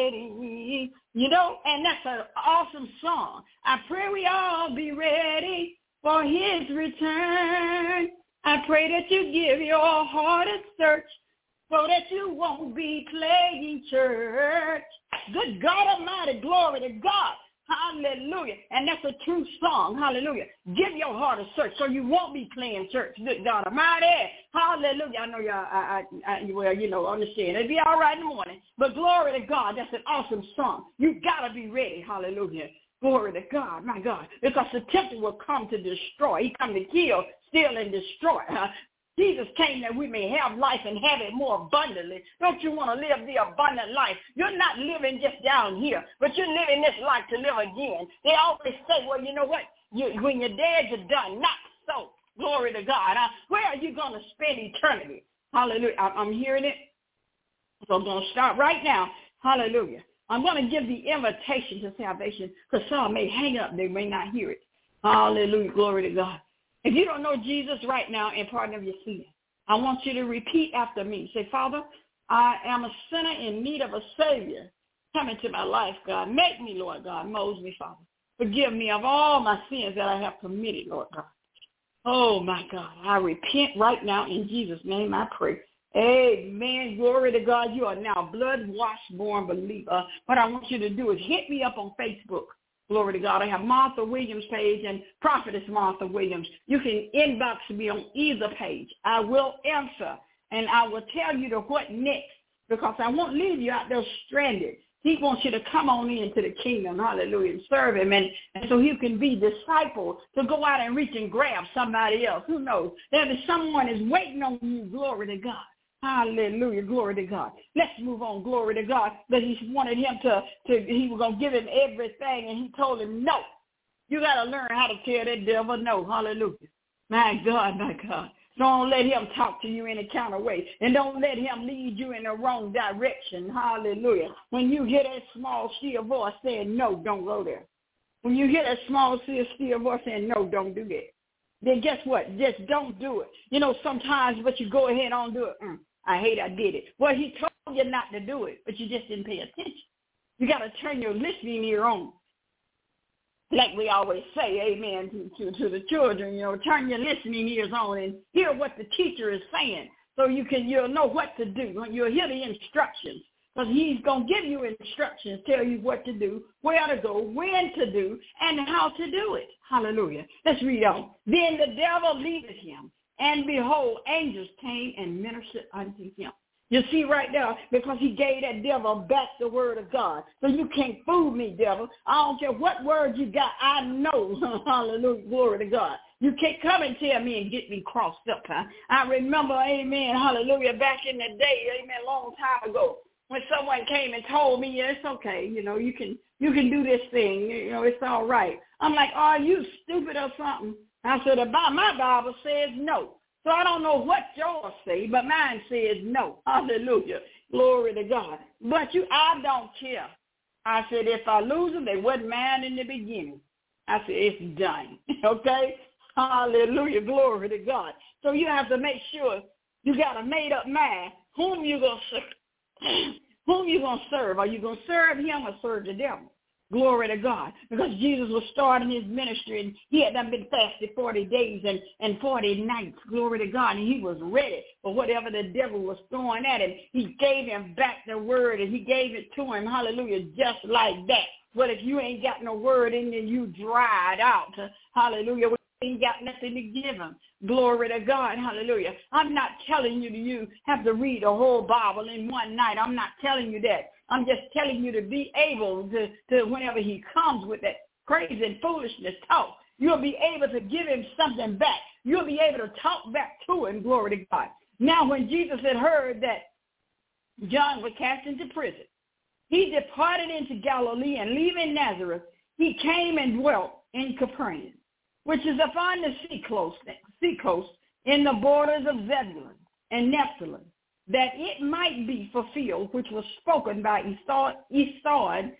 ready. You know, and that's an awesome song. I pray we all be ready for his return. I pray that you give your heart a search so that you won't be playing church. Good God Almighty, glory to God. Hallelujah. And that's a true song. Hallelujah. Give your heart a search so you won't be playing church. Good God Almighty. Hallelujah. I know y'all, well, you know, understand. It'll be all right in the morning. But glory to God. That's an awesome song. You got to be ready. Hallelujah. Glory to God, my God. Because the tempter will come to destroy. He come to kill, steal, and destroy. Jesus came that we may have life and have it more abundantly. Don't you want to live the abundant life? You're not living just down here, but you're living this life to live again. They always say, well, you know what? When you're dead, you're done. Not so. Glory to God. Where are you going to spend eternity? Hallelujah. I'm hearing it. So I'm going to start right now. Hallelujah. I'm going to give the invitation to salvation because some may hang up. They may not hear it. Hallelujah. Glory to God. If you don't know Jesus right now and pardon of your sin, I want you to repeat after me. Say, Father, I am a sinner in need of a Savior. Come into my life, God. Make me, Lord God. Mold me, Father. Forgive me of all my sins that I have committed, Lord God. Oh, my God. I repent right now in Jesus' name I pray. Amen. Glory to God. You are now blood-washed, born believer. What I want you to do is hit me up on Facebook. Glory to God. I have Martha Williams page and Prophetess Martha Williams. You can inbox me on either page. I will answer, and I will tell you to what next, because I won't leave you out there stranded. He wants you to come on into the kingdom, hallelujah, and serve him, and so you can be discipled to go out and reach and grab somebody else. Who knows? There is someone is waiting on you, glory to God. Hallelujah, glory to God. Let's move on, glory to God. But he wanted him he was going to give him everything, and he told him no. You got to learn how to tell that devil no, hallelujah. My God, my God. Don't let him talk to you in a kind of way. And don't let him lead you in the wrong direction. Hallelujah. When you hear that small, still voice saying, no, don't go there. When you hear that small, still voice saying, no, don't do that. Then guess what? Just don't do it. You know, sometimes, but you go ahead and do it. I hate I did it. Well, he told you not to do it, but you just didn't pay attention. You got to turn your listening ear on. Like we always say, amen, to the children, you know, turn your listening ears on and hear what the teacher is saying so you'll know what to do. You'll hear the instructions because he's going to give you instructions, tell you what to do, where to go, when to do, and how to do it. Hallelujah. Let's read on. Then the devil leaveth him, and behold, angels came and ministered unto him. You see right now, because he gave that devil back the word of God. So you can't fool me, devil. I don't care what word you got. I know. Hallelujah. Glory to God. You can't come and tell me and get me crossed up. Huh? I remember, amen, hallelujah, back in the day, amen, a long time ago, when someone came and told me, yeah, it's okay. You know, you can do this thing. You know, it's all right. I'm like, are you stupid or something? I said, my Bible says no. So I don't know what yours say, but mine says no. Hallelujah. Glory to God. But I don't care. I said, if I lose them, they wasn't mine in the beginning. I said, it's done. Okay? Hallelujah. Glory to God. So you have to make sure you got a made-up mind. Whom you going to serve? Whom you going to serve? Are you going to serve him or serve the devil? Glory to God. Because Jesus was starting his ministry, and he had done been fasted 40 days and 40 nights. Glory to God. And he was ready for whatever the devil was throwing at him. He gave him back the word, and he gave it to him. Hallelujah. Just like that. But if you ain't got no word in you, you dried out. Hallelujah. Ain't got nothing to give him. Glory to God. Hallelujah. I'm not telling you have to read the whole Bible in one night. I'm not telling you that. I'm just telling you to be able to whenever he comes with that crazy and foolishness talk, you'll be able to give him something back. You'll be able to talk back to him. Glory to God. Now, when Jesus had heard that John was cast into prison, he departed into Galilee, and leaving Nazareth, he came and dwelt in Capernaum, which is upon the seacoast in the borders of Zebulun and Nephtali, that it might be fulfilled, which was spoken by Esau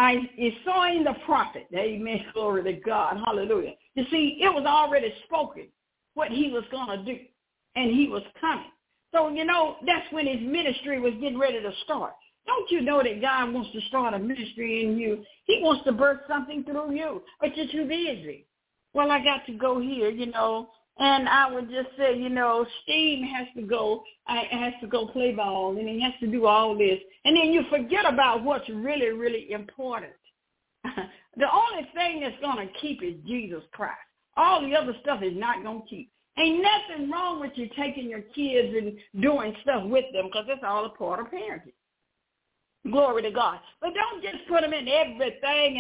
the prophet. Amen. Glory to God. Hallelujah. You see, it was already spoken what he was going to do, and he was coming. So, you know, that's when his ministry was getting ready to start. Don't you know that God wants to start a ministry in you? He wants to birth something through you, but you're too busy. Well, I got to go here, you know, and I would just say, you know, Steve has to go play ball, and he has to do all this. And then you forget about what's really, really important. The only thing that's going to keep is Jesus Christ. All the other stuff is not going to keep. Ain't nothing wrong with you taking your kids and doing stuff with them, because it's all a part of parenting. Glory to God. But don't just put them in everything.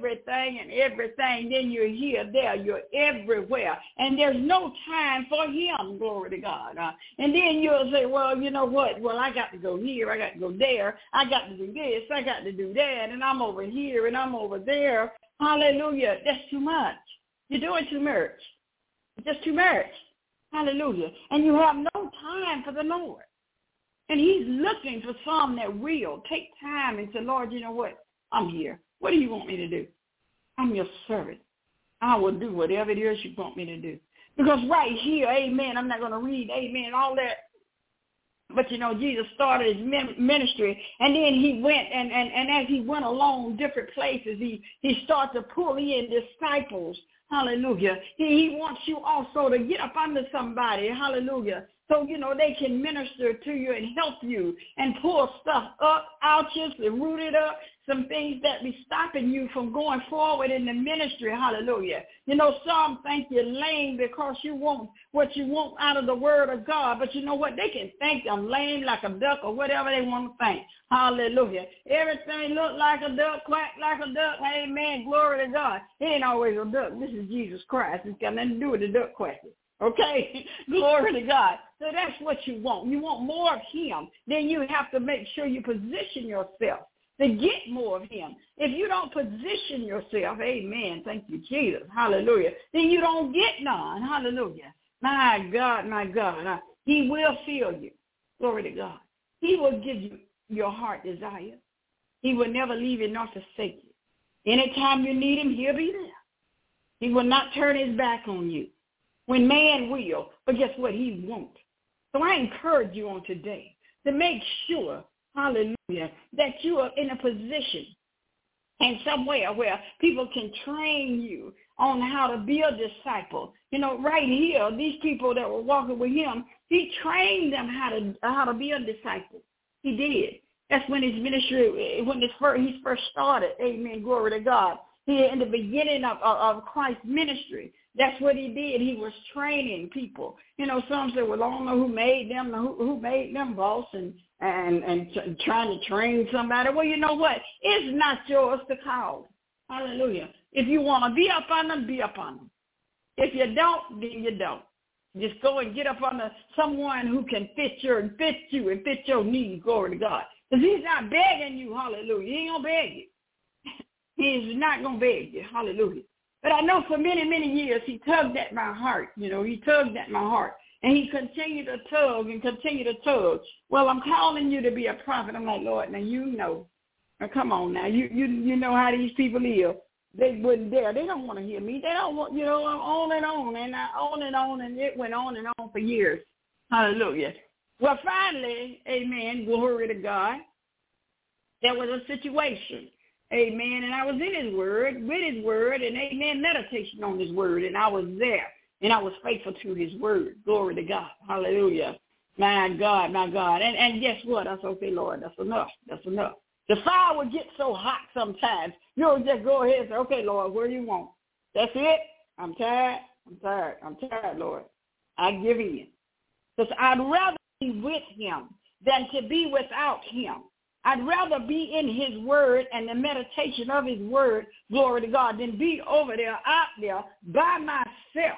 Then you're here, there, you're everywhere. And there's no time for him. Glory to God. And then you'll say, well, you know what? Well, I got to go here. I got to go there. I got to do this. I got to do that. And I'm over here and I'm over there. Hallelujah. That's too much. You're doing too much. Just too much. Hallelujah. And you have no time for the Lord. And he's looking for some that will take time and say, Lord, you know what? I'm here. What do you want me to do? I'm your servant. I will do whatever it is you want me to do. Because right here, amen, I'm not going to read, amen, all that. But, you know, Jesus started his ministry, and then he went, and as he went along different places, he started to pull in disciples. Hallelujah. He wants you also to get up under somebody. Hallelujah. So, they can minister to you and help you and pull stuff up, out you, and root it up, some things that be stopping you from going forward in the ministry. Hallelujah. Some think you're lame because you want what you want out of the word of God. But you know what? They can think I'm lame like a duck or whatever they want to think. Hallelujah. Everything look like a duck, quack like a duck. Amen. Glory to God. It ain't always a duck. This is Jesus Christ. It's got nothing to do with the duck quacking. Okay, glory to God. So that's what you want. You want more of him. Then you have to make sure you position yourself to get more of him. If you don't position yourself, amen, thank you, Jesus, hallelujah, then you don't get none, hallelujah. My God, he will fill you. Glory to God. He will give you your heart desire. He will never leave you nor forsake you. Anytime you need him, he'll be there. He will not turn his back on you. When man will, but guess what? He won't. So I encourage you on today to make sure, hallelujah, that you are in a position and somewhere where people can train you on how to be a disciple. Right here, these people that were walking with him, he trained them how to be a disciple. He did. That's when his ministry, when he first started. Amen. Glory to God. In the beginning of Christ's ministry, that's what he did. He was training people. Some say, well, I don't know who made them boss and trying to train somebody. Well, you know what? It's not yours to call. Hallelujah. If you want to be up on them, be up on them. If you don't, then you don't. Just go and get up under someone who can fit you and fit your needs. Glory to God. Because he's not begging you. Hallelujah. He ain't going to beg you. He's not going to beg you. Hallelujah. But I know for many, many years he tugged at my heart. He tugged at my heart. And he continued to tug and continue to tug. Well, I'm calling you to be a prophet. I'm like, Lord, now you know. Now, come on now. You know how these people live. They wouldn't dare. They don't want to hear me. They don't want, on and on. And on and on. And it went on and on for years. Hallelujah. Well, finally, amen, glory to God, there was a situation. Amen. And I was in his word, with his word, and amen, meditation on his word. And I was there, and I was faithful to his word. Glory to God. Hallelujah. My God, my God. And guess what? I said, okay, Lord, that's enough. That's enough. The fire would get so hot sometimes, you'll just go ahead and say, okay, Lord, where do you want? That's it. I'm tired, Lord. I give in. Because I'd rather be with him than to be without him. I'd rather be in his word and the meditation of his word, glory to God, than be over there, out there, by myself.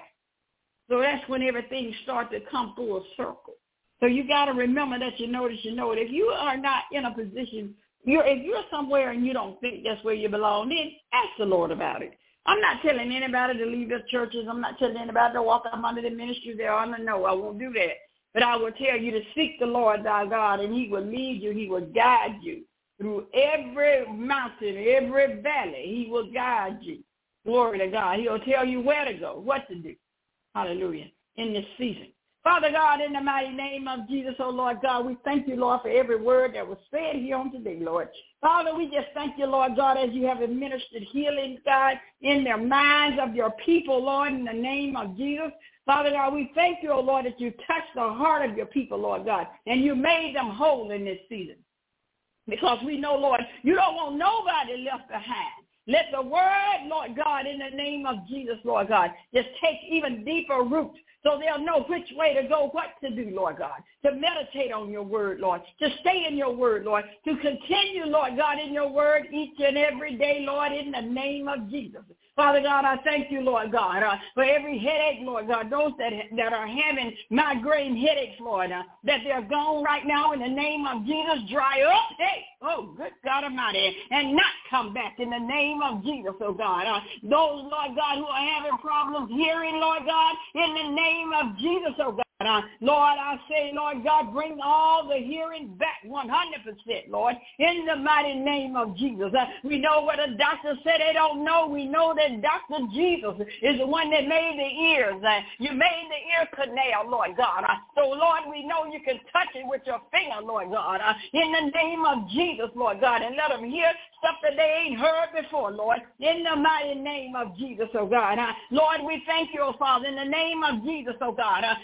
So that's when everything starts to come full circle. So you got to remember that you know it. If you are not in a position, if you're somewhere and you don't think that's where you belong, then ask the Lord about it. I'm not telling anybody to leave their churches. I'm not telling anybody to walk up under the ministry there. No, I won't do that. But I will tell you to seek the Lord thy God, and he will lead you. He will guide you through every mountain, every valley. He will guide you. Glory to God. He'll tell you where to go, what to do. Hallelujah. In this season. Father God, in the mighty name of Jesus, oh Lord God, we thank you, Lord, for every word that was said here on today, Lord. Father, we just thank you, Lord God, as you have administered healing, God, in their minds of your people, Lord, in the name of Jesus. Father God, we thank you, oh Lord, that you touched the heart of your people, Lord God, and you made them whole in this season. Because we know, Lord, you don't want nobody left behind. Let the word, Lord God, in the name of Jesus, Lord God, just take even deeper root so they'll know which way to go, what to do, Lord God, to meditate on your word, Lord, to stay in your word, Lord, to continue, Lord God, in your word each and every day, Lord, in the name of Jesus. Father God, I thank you, Lord God, for every headache, Lord God, those that are having migraine headaches, Lord, that they're gone right now in the name of Jesus. Dry up, hey, oh, good God Almighty, and not come back in the name of Jesus, oh God. Those, Lord God, who are having problems hearing, Lord God, in the name of Jesus, oh God. Lord, I say, Lord God, bring all the hearing back 100%, Lord, in the mighty name of Jesus. We know what the doctor said they don't know. We know that Dr. Jesus is the one that made the ears. You made the ear canal, Lord God. So, Lord, we know you can touch it with your finger, Lord God, in the name of Jesus, Lord God, and let them hear stuff that they ain't heard before, Lord, in the mighty name of Jesus, oh God. Lord, we thank you, oh Father, in the name of Jesus, oh God, for the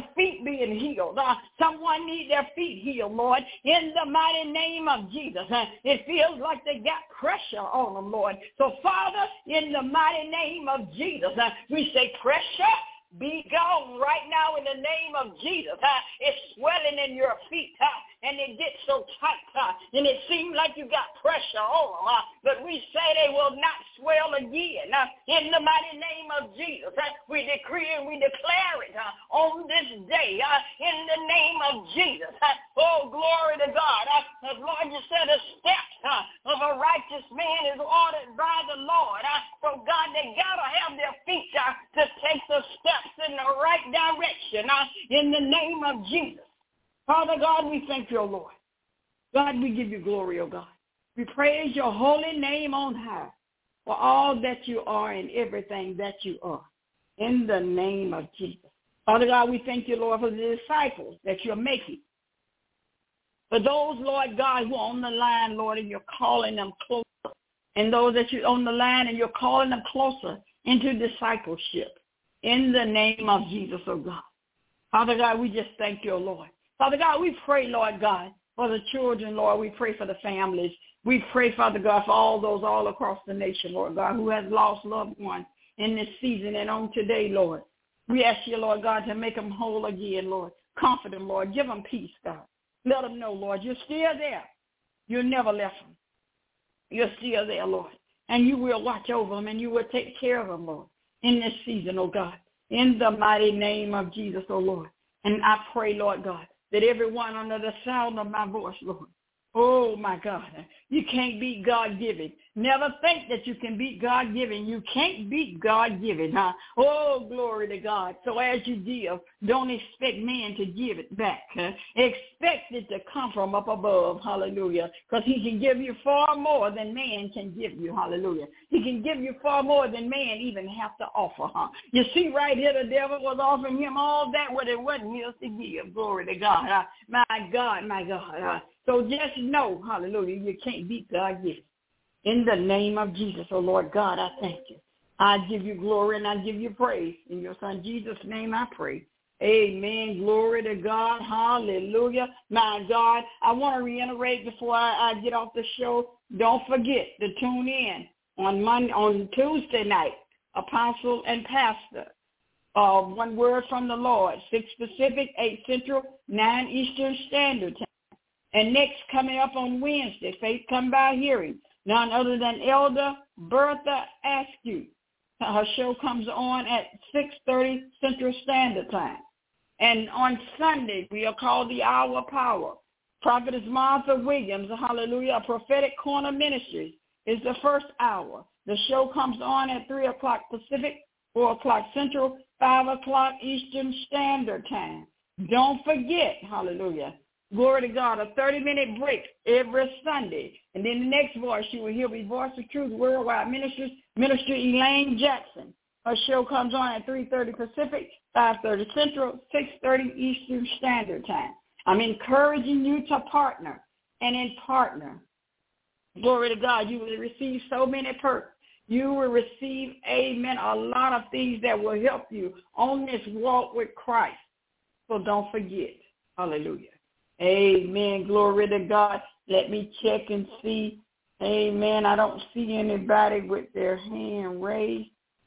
their feet being healed. Someone need their feet healed, Lord, in the mighty name of Jesus. It feels like they got pressure on them, Lord. So, Father, in the mighty name of Jesus, we say pressure, be gone right now in the name of Jesus. It's swelling in your feet, and it gets so tight, and it seems like you got pressure on them. But we say they will not swell again. In the mighty name of Jesus, we decree and we declare it on this day in the name of Jesus. Oh, glory to God. As Lord, you said the steps of a righteous man is ordered by the Lord. So, God, they got to have their feet to take the steps in the right direction in the name of Jesus. Father God, we thank you, O Lord. God, we give you glory, O God. We praise your holy name on high for all that you are and everything that you are in the name of Jesus. Father God, we thank you, Lord, for the disciples that you're making. For those, Lord God, who are on the line, Lord, and you're calling them closer. And those that you're on the line and you're calling them closer into discipleship. In the name of Jesus, oh God. Father God, we just thank you, oh Lord. Father God, we pray, Lord God, for the children, Lord. We pray for the families. We pray, Father God, for all those all across the nation, Lord God, who has lost loved ones in this season and on today, Lord. We ask you, Lord God, to make them whole again, Lord. Comfort them, Lord. Give them peace, God. Let them know, Lord, you're still there. You never left them. You're still there, Lord. And you will watch over them and you will take care of them, Lord, in this season, oh God, in the mighty name of Jesus, oh Lord. And I pray, Lord God, that everyone under the sound of my voice, Lord, oh my God, you can't beat God-given. Never think that you can beat God-given. You can't beat God-given, huh? Oh, glory to God. So as you give, don't expect man to give it back. Huh? Expect it to come from up above, hallelujah, because he can give you far more than man can give you, hallelujah. He can give you far more than man even have to offer, huh? You see right here, the devil was offering him all that what it wasn't his to give, glory to God. My God, my God. So just know, hallelujah, you can't beat God-given. In the name of Jesus, oh Lord God, I thank you. I give you glory and I give you praise. In your son Jesus' name I pray. Amen. Glory to God. Hallelujah. My God, I want to reiterate before I get off the show, don't forget to tune in on Tuesday night, Apostle and Pastor. One word from the Lord, 6 Pacific, 8 Central, 9 Eastern Standard Time. And next, coming up on Wednesday, Faith Come By Hearing, none other than Elder Bertha Askew. Her show comes on at 6:30 Central Standard Time. And on Sunday, we are called the Hour of Power. Prophetess Martha Williams, hallelujah, Prophetic Corner Ministries is the first hour. The show comes on at 3 o'clock Pacific, 4 o'clock Central, 5 o'clock Eastern Standard Time. Don't forget, hallelujah, glory to God, a 30-minute break every Sunday. And then the next voice you will hear will be Voice of Truth Worldwide Ministries, Minister Elaine Jackson. Her show comes on at 3:30 Pacific, 5:30 Central, 6:30 Eastern Standard Time. I'm encouraging you to partner. And in partner, glory to God, you will receive so many perks. You will receive, amen, a lot of things that will help you on this walk with Christ. So don't forget. Hallelujah. Amen. Glory to God. Let me check and see. Amen. I don't see anybody with their hand raised.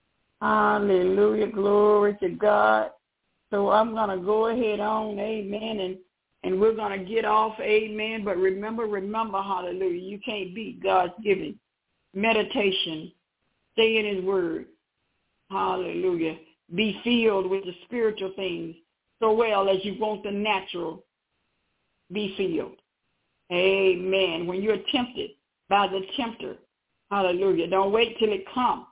Hallelujah. Glory to God. So I'm going to go ahead on. Amen. And we're going to get off. Amen. But remember, hallelujah, you can't beat God's giving. Meditation. Stay in his word. Hallelujah. Be filled with the spiritual things so well as you want the natural. Be filled. Amen. When you're tempted by the tempter, hallelujah, don't wait till it comes.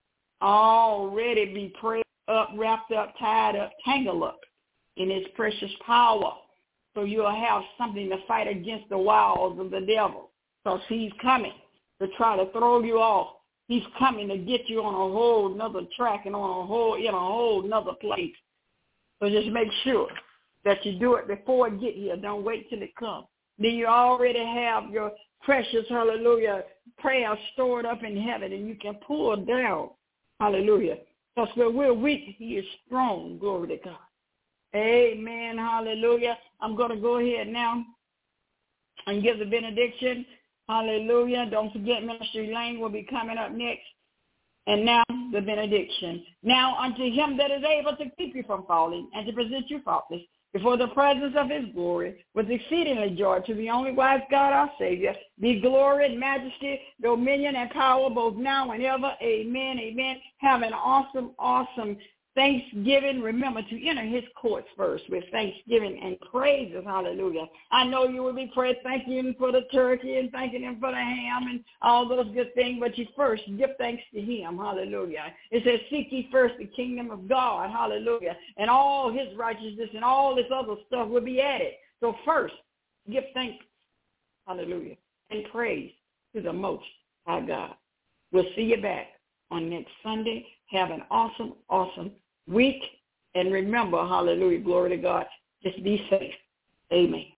Already be prayed up, wrapped up, tied up, tangled up in his precious power. So you'll have something to fight against the wiles of the devil. Because he's coming to try to throw you off. He's coming to get you on a whole nother track and in a whole nother place. So just make sure that you do it before it get here. Don't wait till it comes. Then you already have your precious, hallelujah, prayer stored up in heaven, and you can pull down, hallelujah. Because where we're weak, he is strong, glory to God. Amen. Hallelujah. I'm going to go ahead now and give the benediction. Hallelujah. Don't forget, Minister Elaine will be coming up next. And now the benediction. Now unto him that is able to keep you from falling and to present you faultless before the presence of his glory with exceedingly joy, to the only wise God our Savior, be glory and majesty, dominion and power both now and ever. Amen. Amen. Have an awesome Thanksgiving. Remember to enter his courts first with thanksgiving and praises. Hallelujah. I know you will be praying, thanking him for the turkey and thanking him for the ham and all those good things, but you first give thanks to him. Hallelujah. It says, seek ye first the kingdom of God. Hallelujah. And all his righteousness and all this other stuff will be added. So first, give thanks. Hallelujah. And praise to the Most High God. We'll see you back on next Sunday. Have an awesome week. And remember, hallelujah, glory to God, just be safe. Amen.